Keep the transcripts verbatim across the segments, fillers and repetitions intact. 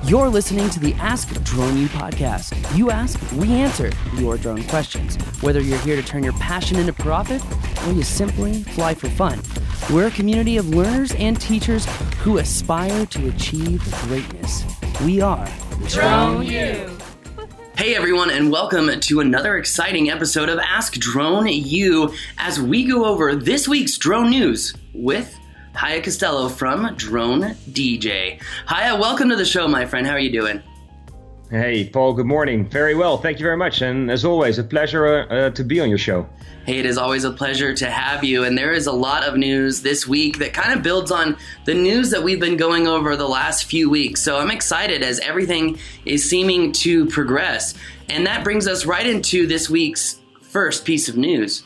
You're listening to the Ask Drone U podcast. You ask, we answer your drone questions. Whether you're here to turn your passion into profit or you simply fly for fun, we're a community of learners and teachers who aspire to achieve greatness. We are Drone U. Hey everyone, and welcome to another exciting episode of Ask Drone U as we go over this week's drone news with Haya Costello from Drone D J. Haya, welcome to the show, my friend. How are you doing? Hey, Paul, good morning. Very well. Thank you very much. And as always, a pleasure uh, to be on your show. Hey, it is always a pleasure to have you. And there is a lot of news this week that kind of builds on the news that we've been going over the last few weeks. So I'm excited as everything is seeming to progress. And that brings us right into this week's first piece of news.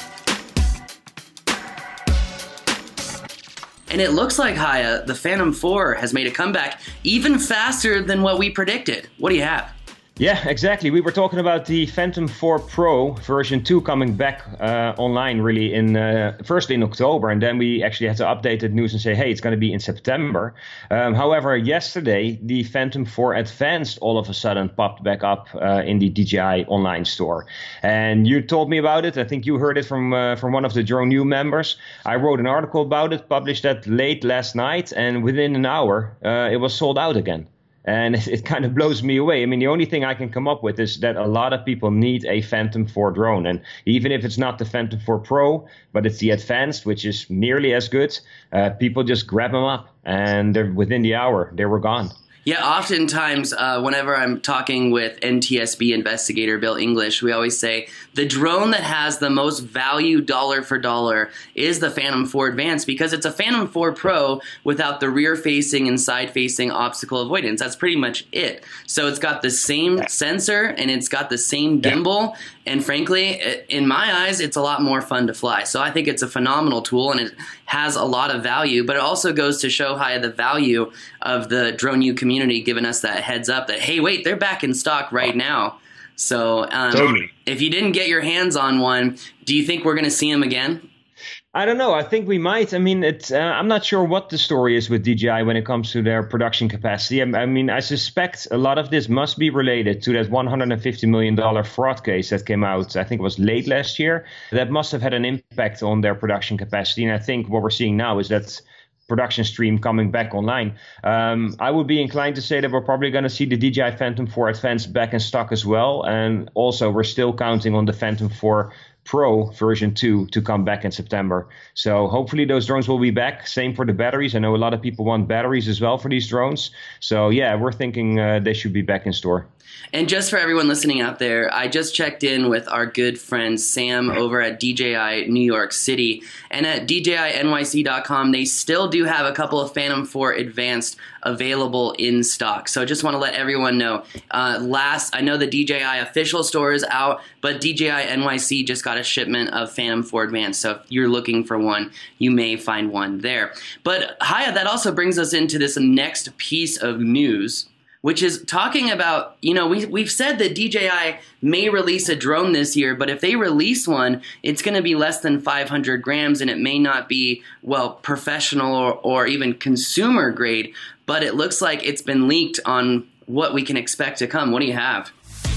And it looks like, Haya, the Phantom four has made a comeback even faster than what we predicted. What do you have? Yeah, exactly. We were talking about the Phantom four Pro version two coming back uh, online really in uh, firstly in October, and then we actually had to update the news and say, hey, it's going to be in September. Um, however, yesterday the Phantom four Advanced all of a sudden popped back up uh, in the D J I online store, and you told me about it. I think you heard it from uh, from one of the Drone U members. I wrote an article about it, published that late last night, and within an hour uh, it was sold out again. And it, it kind of blows me away. I mean, the only thing I can come up with is that a lot of people need a Phantom four drone. And even if it's not the Phantom four Pro, but it's the Advanced, which is nearly as good, uh, people just grab them up. And they're, within the hour, they were gone. Yeah, oftentimes uh, whenever I'm talking with N T S B investigator Bill English, we always say the drone that has the most value dollar for dollar is the Phantom four Advanced because it's a Phantom four Pro without the rear-facing and side-facing obstacle avoidance. That's pretty much it. So it's got the same sensor and it's got the same gimbal. And frankly, in my eyes, it's a lot more fun to fly. So I think it's a phenomenal tool and it has a lot of value, but it also goes to show Haya the value of the Drone U community giving us that heads up that, hey, wait, they're back in stock right now. So um, totally. If you didn't get your hands on one, do you think we're going to see them again? I don't know. I think we might. I mean, it's, uh, I'm not sure what the story is with D J I when it comes to their production capacity. I, I mean, I suspect a lot of this must be related to that one hundred fifty million dollars fraud case that came out, I think it was late last year. That must have had an impact on their production capacity. And I think what we're seeing now is that production stream coming back online. Um, I would be inclined to say that we're probably going to see the D J I Phantom four Advanced back in stock as well. And also, we're still counting on the Phantom four Pro version two to come back in September. So hopefully those drones will be back. Same for the batteries. I know a lot of people want batteries as well for these drones. So yeah, we're thinking uh, they should be back in store. And just for everyone listening out there, I just checked in with our good friend Sam over at D J I New York City. And at D J I N Y C dot com, they still do have a couple of Phantom four Advanced available in stock. So I just want to let everyone know. Uh, last, I know the D J I official store is out, but D J I N Y C just got a shipment of Phantom four Advanced. So if you're looking for one, you may find one there. But Haya, that also brings us into this next piece of news, which is talking about, you know, we, we've said that D J I may release a drone this year, but if they release one, it's going to be less than five hundred grams, and it may not be, well, professional or, or even consumer grade, but it looks like it's been leaked on what we can expect to come. What do you have?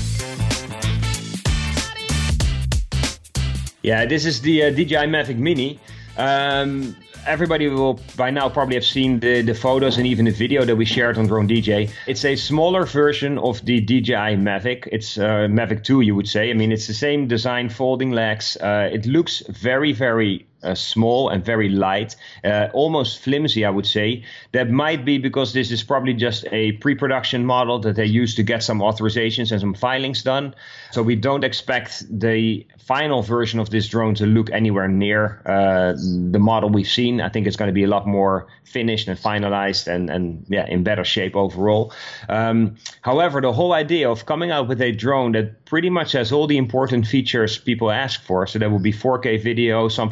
Yeah, this is the uh, D J I Mavic Mini. Um, Everybody will by now probably have seen the, the photos and even the video that we shared on Drone D J. It's a smaller version of the D J I Mavic. It's uh, Mavic two, you would say. I mean, it's the same design, folding legs. Uh, it looks very, very uh, small and very light, uh, almost flimsy, I would say. That might be because this is probably just a pre-production model that they used to get some authorizations and some filings done. So we don't expect the final version of this drone to look anywhere near uh, the model we've seen. I think it's going to be a lot more finished and finalized and, and yeah, in better shape overall. Um, however, the whole idea of coming out with a drone that pretty much has all the important features people ask for, so that would be four K video, something small,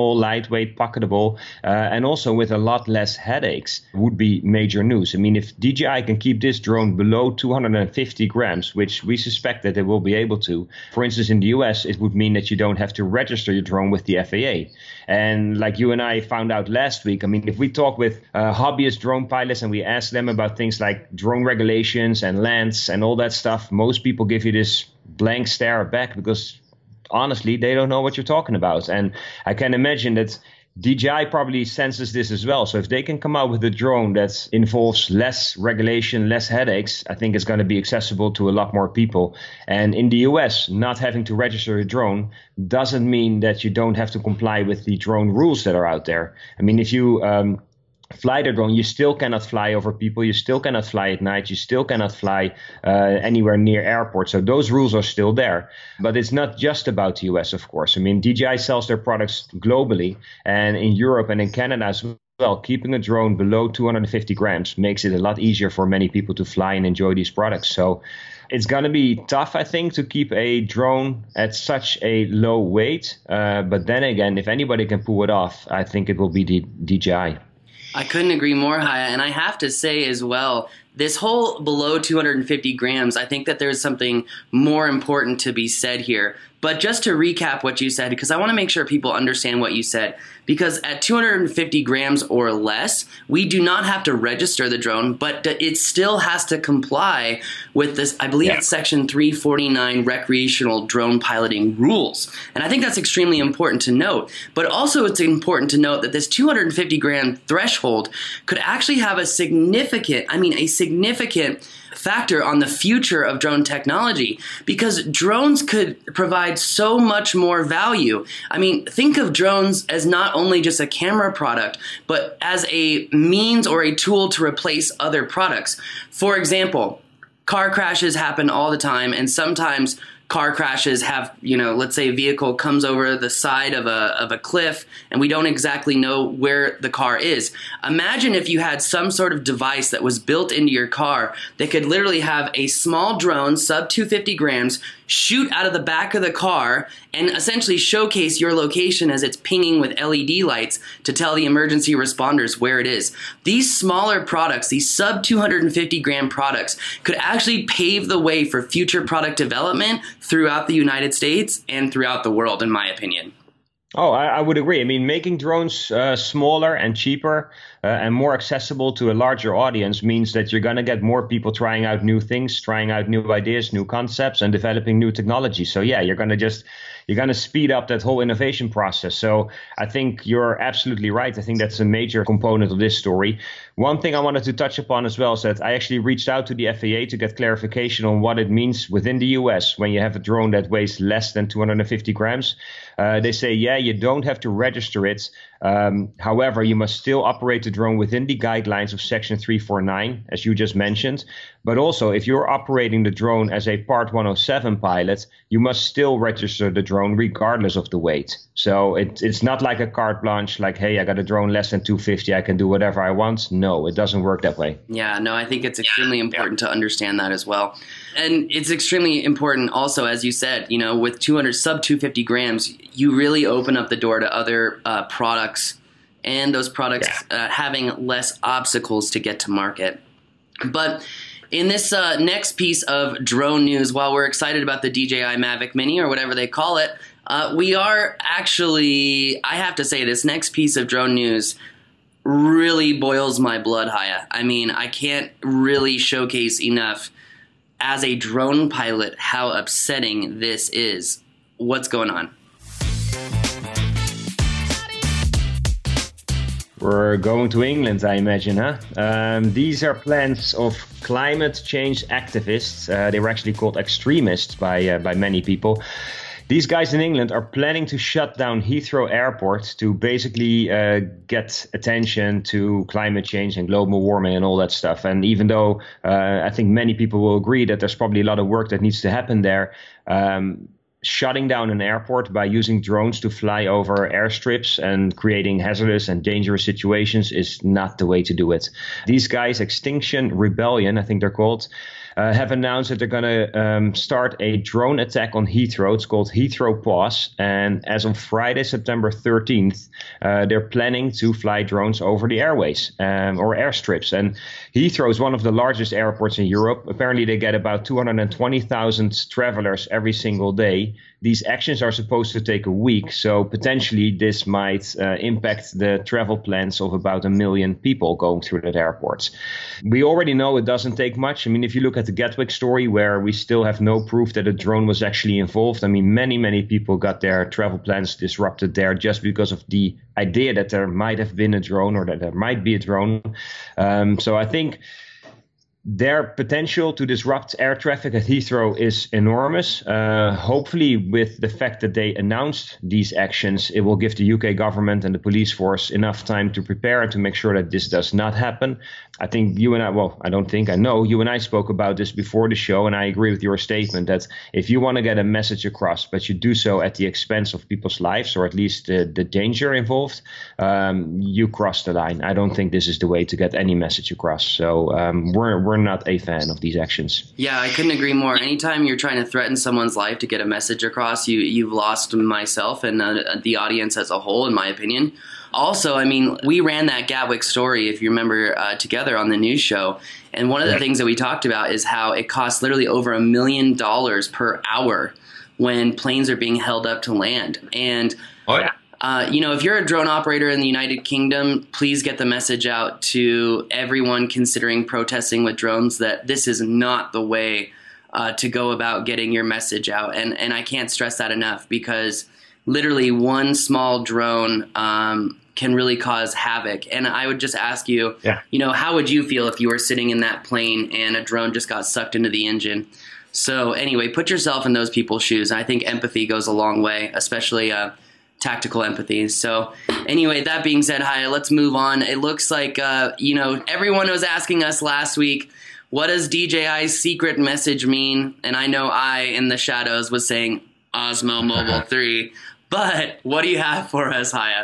affordable, lightweight, pocketable, uh, and also with a lot less headaches would be major news. I mean, if D J I can keep this drone below two hundred fifty grams, which we suspect that they will be able to, for instance, in the U S, it would mean that you don't have to register your drone with the F A A. And like you and I found out last week, I mean, if we talk with uh, hobbyist drone pilots and we ask them about things like drone regulations and lands and all that stuff, most people give you this blank stare back because honestly, they don't know what you're talking about. And I can imagine that D J I probably senses this as well. So if they can come out with a drone that involves less regulation, less headaches, I think it's going to be accessible to a lot more people. And in the U S, not having to register a drone doesn't mean that you don't have to comply with the drone rules that are out there. I mean, if you um, fly the drone, you still cannot fly over people, you still cannot fly at night, you still cannot fly uh, anywhere near airports. So those rules are still there. But it's not just about the U S, of course. I mean, D J I sells their products globally, and in Europe and in Canada as well. Keeping a drone below two hundred fifty grams makes it a lot easier for many people to fly and enjoy these products. So it's going to be tough, I think, to keep a drone at such a low weight. Uh, but then again, if anybody can pull it off, I think it will be the D J I. I couldn't agree more, Haya. And I have to say as well, this whole below two hundred fifty grams, I think that there's something more important to be said here. But just to recap what you said, because I want to make sure people understand what you said, because at two hundred fifty grams or less, we do not have to register the drone, but it still has to comply with this, I believe yeah. it's section three forty-nine recreational drone piloting rules. And I think that's extremely important to note. But also it's important to note that this two hundred fifty gram threshold could actually have a significant, I mean a significant factor on the future of drone technology, because drones could provide so much more value. I mean, think of drones as not only just a camera product, but as a means or a tool to replace other products. For example, car crashes happen all the time, and sometimes car crashes have, you know, let's say a vehicle comes over the side of a of a cliff and we don't exactly know where the car is. Imagine if you had some sort of device that was built into your car that could literally have a small drone, sub two hundred fifty grams, shoot out of the back of the car and essentially showcase your location as it's pinging with L E D lights to tell the emergency responders where it is. These smaller products, these sub two hundred fifty gram products, could actually pave the way for future product development throughout the United States and throughout the world, in my opinion. Oh, I, I would agree. I mean, making drones uh, smaller and cheaper uh, and more accessible to a larger audience means that you're going to get more people trying out new things, trying out new ideas, new concepts, and developing new technology. So yeah, you're going to just you're going to speed up that whole innovation process. So I think you're absolutely right. I think that's a major component of this story. One thing I wanted to touch upon as well is that I actually reached out to the F A A to get clarification on what it means within the U S when you have a drone that weighs less than two hundred fifty grams. Uh, they say, yeah, you don't have to register it. Um, however, you must still operate the drone within the guidelines of section three forty-nine, as you just mentioned. But also, if you're operating the drone as a Part one oh seven pilot, you must still register the drone regardless of the weight. So it, it's not like a carte blanche, like, hey, I got a drone less than two hundred fifty, I can do whatever I want. No, it doesn't work that way. Yeah, no, I think it's extremely yeah. important yeah. to understand that as well. And it's extremely important also, as you said, you know, with two hundred sub two hundred fifty grams, you really open up the door to other uh, products, and those products yeah. uh, having less obstacles to get to market. But in this uh, next piece of drone news, while we're excited about the D J I Mavic Mini or whatever they call it, uh, we are actually, I have to say, this next piece of drone news really boils my blood, Haya. I mean, I can't really showcase enough as a drone pilot how upsetting this is. What's going on? We're going to England, I imagine, huh? Um, these are plans of climate change activists. Uh, they were actually called extremists by uh, by many people. These guys in England are planning to shut down Heathrow Airport to basically uh, get attention to climate change and global warming and all that stuff. And even though uh, I think many people will agree that there's probably a lot of work that needs to happen there, um, shutting down an airport by using drones to fly over airstrips and creating hazardous and dangerous situations is not the way to do it. These guys, Extinction Rebellion, I think they're called, uh, have announced that they're going to um, start a drone attack on Heathrow. It's called Heathrow Paws. And as of Friday, September thirteenth, uh, they're planning to fly drones over the airways um, or airstrips. And Heathrow is one of the largest airports in Europe. Apparently, they get about two hundred twenty thousand travelers every single day. These actions are supposed to take a week, so potentially this might uh, impact the travel plans of about a million people going through that airport. We already know it doesn't take much. I mean, if you look at the Gatwick story, where we still have no proof that a drone was actually involved, I mean, many, many people got their travel plans disrupted there just because of the idea that there might have been a drone or that there might be a drone. Um, so I think their potential to disrupt air traffic at Heathrow is enormous. Uh, hopefully, with the fact that they announced these actions, it will give the U K government and the police force enough time to prepare and to make sure that this does not happen. I think you and I, well, I don't think, I know you and I spoke about this before the show, and I agree with your statement that if you want to get a message across, but you do so at the expense of people's lives, or at least the, the danger involved, um, you cross the line. I don't think this is the way to get any message across. So um, we're, we're not a fan of these actions. Yeah, I couldn't agree more. Anytime you're trying to threaten someone's life to get a message across, you, you've lost myself and uh, the audience as a whole, in my opinion. Also, I mean, we ran that Gatwick story, if you remember, uh, together on the news show. And one of the things that we talked about is how it costs literally over a million dollars per hour when planes are being held up to land. And, oh, yeah. uh, you know, if you're a drone operator in the United Kingdom, please get the message out to everyone considering protesting with drones that this is not the way uh, to go about getting your message out. And, and I can't stress that enough, because literally one small drone um, can really cause havoc. And I would just ask you, yeah. you know, how would you feel if you were sitting in that plane and a drone just got sucked into the engine? So anyway, put yourself in those people's shoes. I think empathy goes a long way, especially uh, tactical empathy. So anyway, that being said, Haya, let's move on. It looks like, uh, you know, everyone was asking us last week, what does D J I's secret message mean? And I know I, in the shadows, was saying Osmo Mobile three. But what do you have for us, Haya?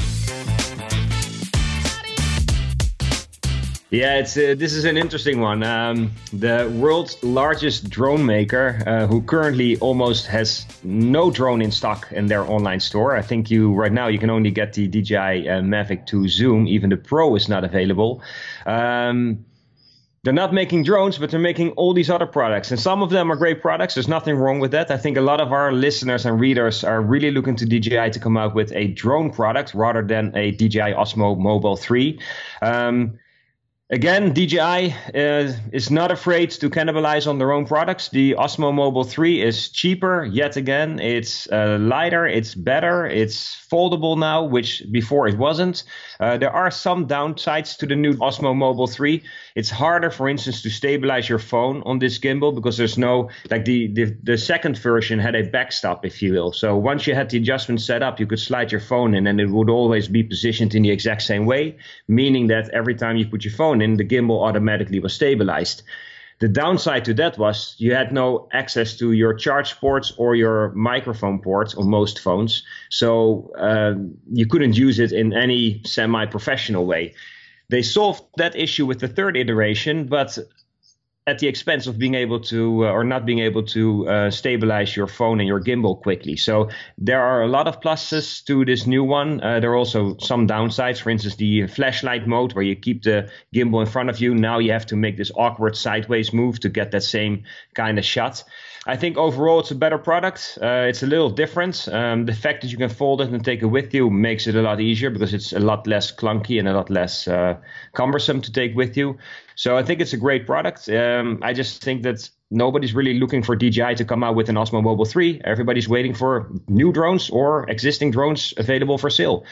Yeah, it's uh, this is an interesting one. Um, the world's largest drone maker, uh, who currently almost has no drone in stock in their online store. I think you right now you can only get the D J I uh, Mavic two Zoom. Even the Pro is not available. Um, They're not making drones, but they're making all these other products. And some of them are great products. There's nothing wrong with that. I think a lot of our listeners and readers are really looking to D J I to come out with a drone product rather than a D J I Osmo Mobile three. Um, Again, D J I uh, is not afraid to cannibalize on their own products. The Osmo Mobile three is cheaper, yet again. It's uh, lighter, it's better, it's foldable now, which before it wasn't. Uh, there are some downsides to the new Osmo Mobile three. It's harder, for instance, to stabilize your phone on this gimbal because there's no, like the, the, the second version had a backstop, if you will. So once you had the adjustment set up, you could slide your phone in and it would always be positioned in the exact same way, meaning that every time you put your phone in, the gimbal automatically was stabilized. The downside to that was you had no access to your charge ports or your microphone ports on most phones. So uh, you couldn't use it in any semi-professional way. They solved that issue with the third iteration, but at the expense of being able to uh, or not being able to uh, stabilize your phone and your gimbal quickly. So there are a lot of pluses to this new one. Uh, there are also some downsides. For instance, the flashlight mode where you keep the gimbal in front of you. Now you have to make this awkward sideways move to get that same kind of shot. I think overall it's a better product. Uh, it's a little different. Um, the fact that you can fold it and take it with you makes it a lot easier because it's a lot less clunky and a lot less uh, cumbersome to take with you. So I think it's a great product. Um, I just think that nobody's really looking for D J I to come out with an Osmo Mobile three. Everybody's waiting for new drones or existing drones available for sale.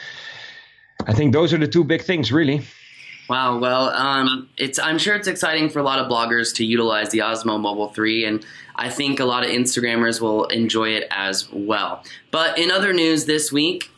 I think those are the two big things, really. Wow. Well, um, it's I'm sure it's exciting for a lot of bloggers to utilize the Osmo Mobile three, and I think a lot of Instagrammers will enjoy it as well. But in other news this week,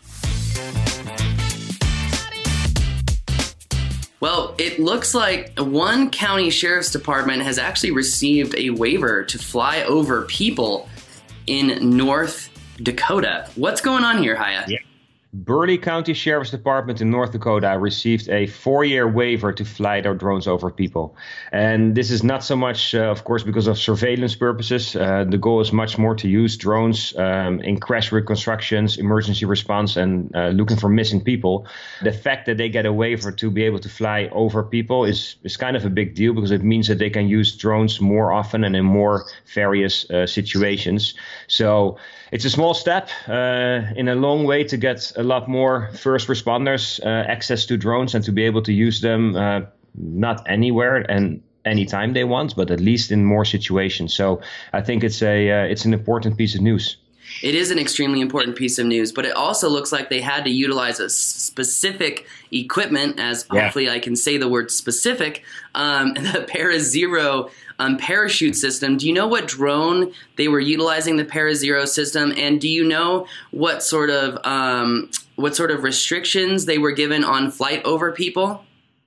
well, it looks like one county sheriff's department has actually received a waiver to fly over people in North Dakota. What's going on here, Haya? Yeah. Burleigh County Sheriff's Department in North Dakota received a four-year waiver to fly their drones over people. And this is not so much, uh, of course, because of surveillance purposes. Uh, the goal is much more to use drones um, in crash reconstructions, emergency response, and uh, looking for missing people. The fact that they get a waiver to be able to fly over people is, is kind of a big deal, because it means that they can use drones more often and in more various uh, situations. So it's a small step uh, in a long way to get a lot more first responders uh, access to drones and to be able to use them uh, not anywhere and anytime they want, but at least in more situations. So I think it's a uh, it's an important piece of news. It is an extremely important piece of news, but it also looks like they had to utilize a specific equipment, as yeah. hopefully I can say the word specific, um, the Para-Zero um, parachute system. Do you know what drone they were utilizing the Para-Zero system, and do you know what sort of um, what sort of restrictions they were given on flight over people?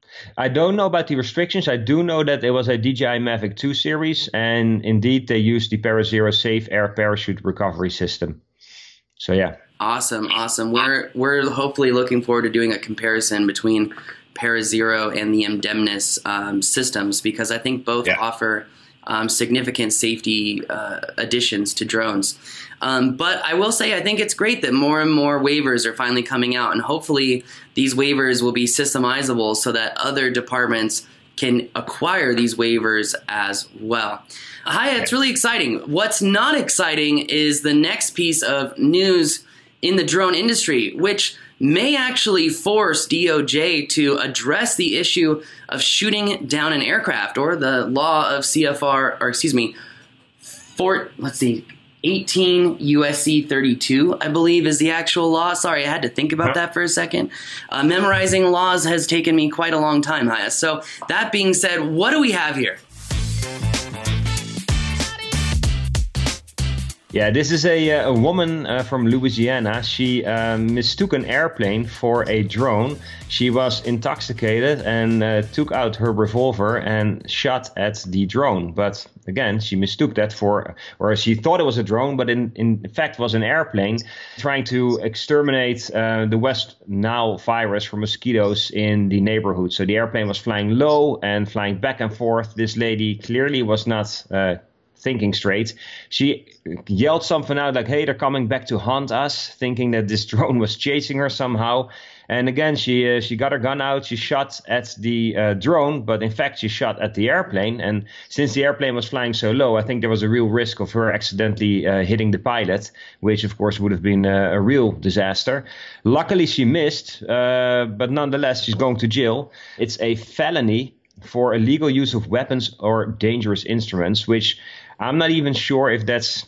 I don't know about the restrictions. I do know that it was a D J I Mavic two series, and indeed they used the Para-Zero Safe Air Parachute Recovery System. So yeah. Awesome, awesome. We're we're hopefully looking forward to doing a comparison between Para-Zero and the Indemnis um, systems, because I think both yeah. offer um, significant safety uh, additions to drones. Um, but I will say I think it's great that more and more waivers are finally coming out, and hopefully these waivers will be systemizable so that other departments can acquire these waivers as well. Hi, it's really exciting. What's not exciting is the next piece of news in the drone industry, which may actually force D O J to address the issue of shooting down an aircraft, or the law of C F R, or excuse me, for, let's see, eighteen U S C thirty-two, I believe, is the actual law. Sorry, I had to think about that for a second. Uh, memorizing laws has taken me quite a long time, Haya. So that being said, what do we have here? Yeah, this is a, a woman uh, from Louisiana. She uh, mistook an airplane for a drone. She was intoxicated and uh, took out her revolver and shot at the drone. But again, she mistook that for, or she thought it was a drone, but in, in fact was an airplane trying to exterminate uh, the West Nile virus from mosquitoes in the neighborhood. So the airplane was flying low and flying back and forth. This lady clearly was not uh, thinking straight. She yelled something out like, hey, they're coming back to hunt us, thinking that this drone was chasing her somehow. And again, she uh, she got her gun out. She shot at the uh, drone, but in fact, she shot at the airplane. And since the airplane was flying so low, I think there was a real risk of her accidentally uh, hitting the pilot, which of course would have been uh, a real disaster. Luckily, she missed, uh, but nonetheless, she's going to jail. It's a felony for illegal use of weapons or dangerous instruments, which I'm not even sure if that's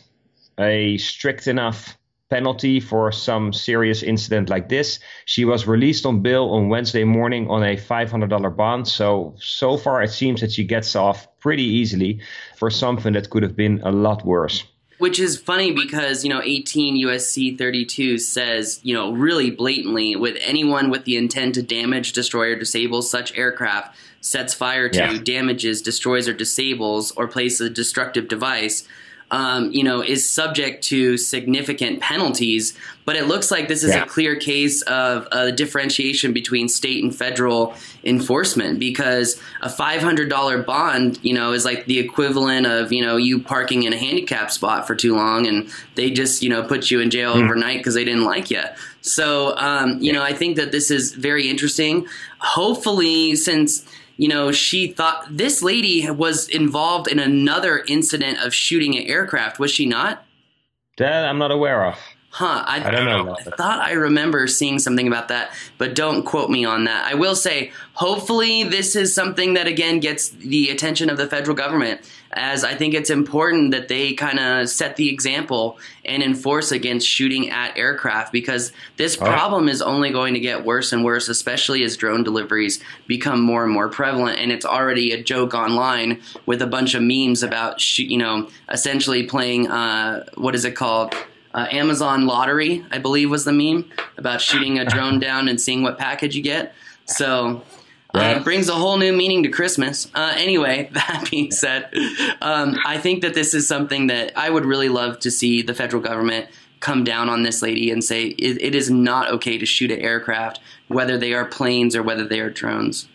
a strict enough penalty for some serious incident like this. She was released on bail on Wednesday morning on a five hundred dollars bond. So, so far it seems that she gets off pretty easily for something that could have been a lot worse. Which is funny because, you know, eighteen U S C thirty-two says, you know, really blatantly, with anyone with the intent to damage, destroy, or disable such aircraft, sets fire to, yeah. damages, destroys, or disables, or places a destructive device, um, you know, is subject to significant penalties. But it looks like this is yeah. a clear case of a differentiation between state and federal enforcement, because a five hundred dollars bond, you know, is like the equivalent of, you know, you parking in a handicap spot for too long and they just, you know, put you in jail mm. overnight because they didn't like you. So, um, you yeah. know, I think that this is very interesting. Hopefully, since, you know, she thought this lady was involved in another incident of shooting an aircraft, was she not? That I'm not aware of. Huh, I, I don't know. I thought I remember seeing something about that, but don't quote me on that. I will say, hopefully this is something that, again, gets the attention of the federal government, as I think it's important that they kind of set the example and enforce against shooting at aircraft, because this problem right. is only going to get worse and worse, especially as drone deliveries become more and more prevalent. And it's already a joke online with a bunch of memes about, sh- you know, essentially playing, uh, what is it called? Uh, Amazon Lottery, I believe, was the meme about shooting a drone down and seeing what package you get. So uh, right. it brings a whole new meaning to Christmas. Uh, anyway, that being said, um, I think that this is something that I would really love to see the federal government come down on this lady and say it, it is not okay to shoot at aircraft, whether they are planes or whether they are drones.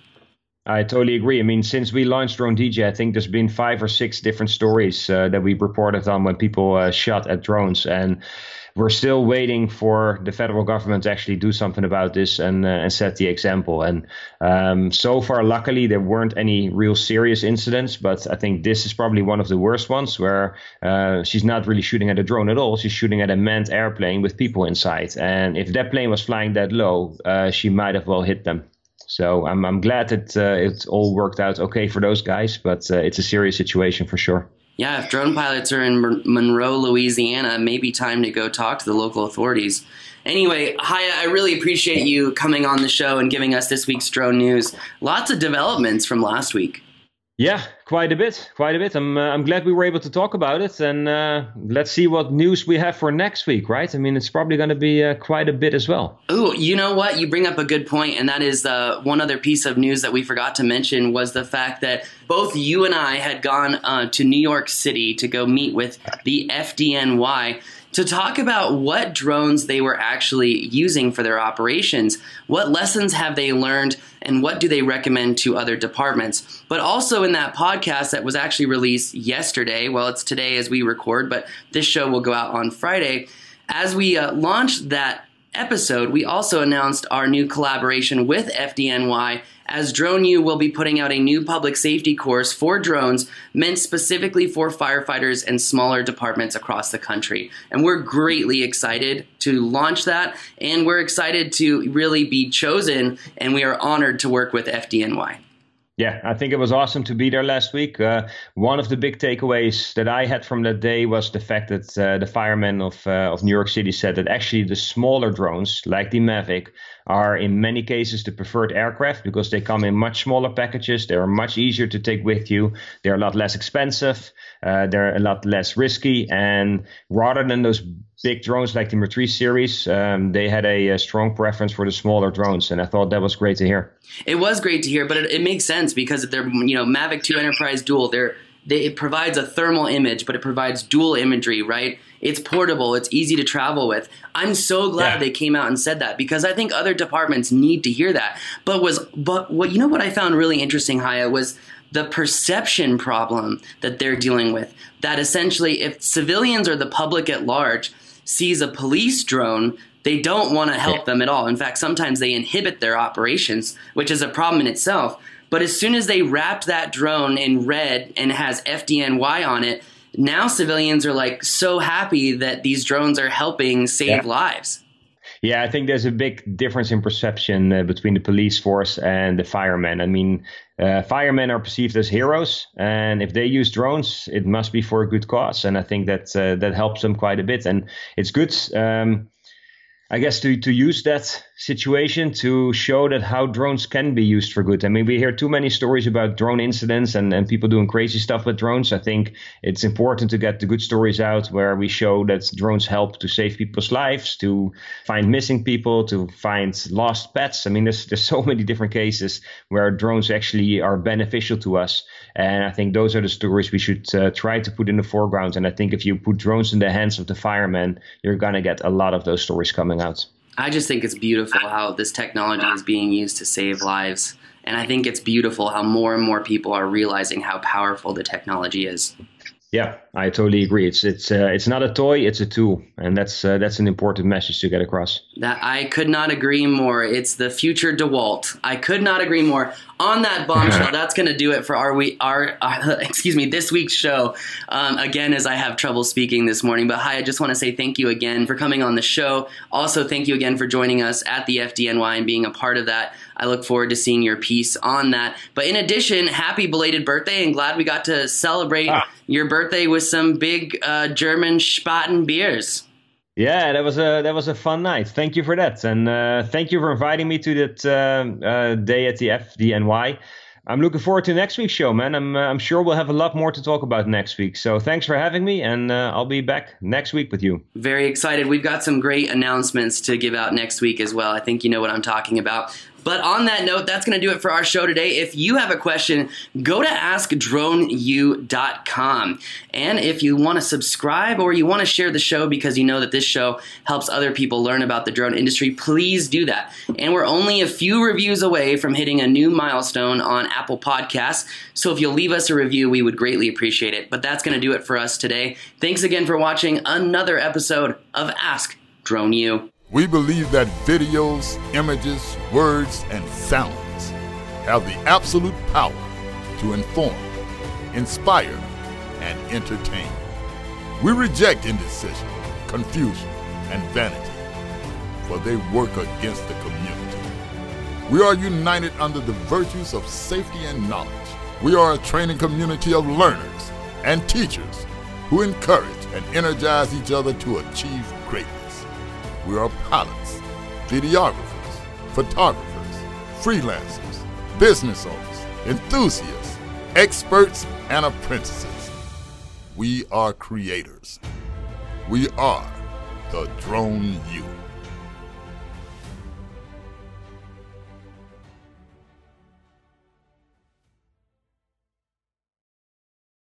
I totally agree. I mean, since we launched Drone D J, I think there's been five or six different stories uh, that we reported on when people uh, shot at drones. And we're still waiting for the federal government to actually do something about this and, uh, and set the example. And um, so far, luckily, there weren't any real serious incidents. But I think this is probably one of the worst ones where uh, she's not really shooting at a drone at all. She's shooting at a manned airplane with people inside. And if that plane was flying that low, uh, she might have well hit them. So I'm I'm glad that uh, it all worked out okay for those guys, but uh, it's a serious situation for sure. Yeah, if drone pilots are in Mon- Monroe, Louisiana, maybe time to go talk to the local authorities. Anyway, Haya, I really appreciate you coming on the show and giving us this week's drone news. Lots of developments from last week. Yeah, quite a bit, quite a bit. I'm uh, I'm glad we were able to talk about it, and uh, let's see what news we have for next week, right? I mean, it's probably going to be uh, quite a bit as well. Ooh, you know what? You bring up a good point, and that is uh, one other piece of news that we forgot to mention was the fact that both you and I had gone uh, to New York City to go meet with the F D N Y to talk about what drones they were actually using for their operations, what lessons have they learned, and what do they recommend to other departments. But also in that podcast that was actually released yesterday, well, it's today as we record, but this show will go out on Friday, as we uh, launched that episode, we also announced our new collaboration with F D N Y, as Drone U will be putting out a new public safety course for drones meant specifically for firefighters and smaller departments across the country. And we're greatly excited to launch that, and we're excited to really be chosen, and we are honored to work with F D N Y. Yeah, I think it was awesome to be there last week. Uh, one of the big takeaways that I had from that day was the fact that uh, the firemen of uh, of New York City said that actually the smaller drones, like the Mavic, are in many cases the preferred aircraft because they come in much smaller packages. They are much easier to take with you. They're a lot less expensive. Uh, they're a lot less risky. And rather than those big drones like the Matrice series, um, they had a, a strong preference for the smaller drones. And I thought that was great to hear. It was great to hear, but it, it makes sense because they're, you know, Mavic two Enterprise Dual, they're, they, it provides a thermal image, but it provides dual imagery, right? It's portable. It's easy to travel with. I'm so glad yeah. they came out and said that because I think other departments need to hear that. But was but what you know what I found really interesting, Haya, was the perception problem that they're dealing with. That essentially, if civilians or the public at large sees a police drone, they don't want to help yeah. them at all. In fact, sometimes they inhibit their operations, which is a problem in itself. But as soon as they wrap that drone in red and has F D N Y on it, now civilians are like so happy that these drones are helping save yeah. lives. Yeah, I think there's a big difference in perception uh, between the police force and the firemen. I mean, uh, firemen are perceived as heroes, and if they use drones, it must be for a good cause. And I think that uh, that helps them quite a bit. And it's good, um, I guess, to, to use that situation to show that how drones can be used for good. I mean, we hear too many stories about drone incidents and, and people doing crazy stuff with drones. I think it's important to get the good stories out where we show that drones help to save people's lives, to find missing people, to find lost pets. I mean, there's, there's so many different cases where drones actually are beneficial to us. And I think those are the stories we should uh, try to put in the foreground. And I think if you put drones in the hands of the firemen, you're going to get a lot of those stories coming out. I just think it's beautiful how this technology is being used to save lives. And I think it's beautiful how more and more people are realizing how powerful the technology is. Yeah, I totally agree. It's it's uh, it's not a toy, it's a tool, and that's uh, that's an important message to get across. That I could not agree more. It's the future DeWalt. I could not agree more. On that bombshell, that's going to do it for our we our, our excuse me this week's show. Um, again, as I have trouble speaking this morning, but hi, I just want to say thank you again for coming on the show. Also, thank you again for joining us at the F D N Y and being a part of that. I look forward to seeing your piece on that. But in addition, happy belated birthday, and glad we got to celebrate ah. your birthday with some big uh, German Spaten beers. Yeah, that was a that was a fun night. Thank you for that, and uh, thank you for inviting me to that uh, uh, day at the F D N Y. I'm looking forward to next week's show, man. I'm uh, I'm sure we'll have a lot more to talk about next week. So thanks for having me, and uh, I'll be back next week with you. Very excited. We've got some great announcements to give out next week as well. I think you know what I'm talking about. But on that note, that's going to do it for our show today. If you have a question, go to ask drone u dot com. And if you want to subscribe or you want to share the show because you know that this show helps other people learn about the drone industry, please do that. And we're only a few reviews away from hitting a new milestone on Apple Podcasts. So if you'll leave us a review, we would greatly appreciate it. But that's going to do it for us today. Thanks again for watching another episode of Ask Drone U. We believe that videos, images, words, and sounds have the absolute power to inform, inspire, and entertain. We reject indecision, confusion, and vanity, for they work against the community. We are united under the virtues of safety and knowledge. We are a training community of learners and teachers who encourage and energize each other to achieve greatness. We are pilots, videographers, photographers, freelancers, business owners, enthusiasts, experts, and apprentices. We are creators. We are the Drone U.